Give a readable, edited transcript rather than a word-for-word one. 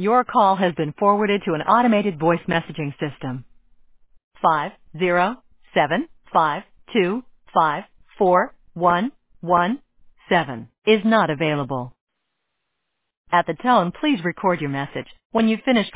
Your call has been forwarded to an automated voice messaging system. 50752541117 is not available. At the tone, please record your message. When you've finished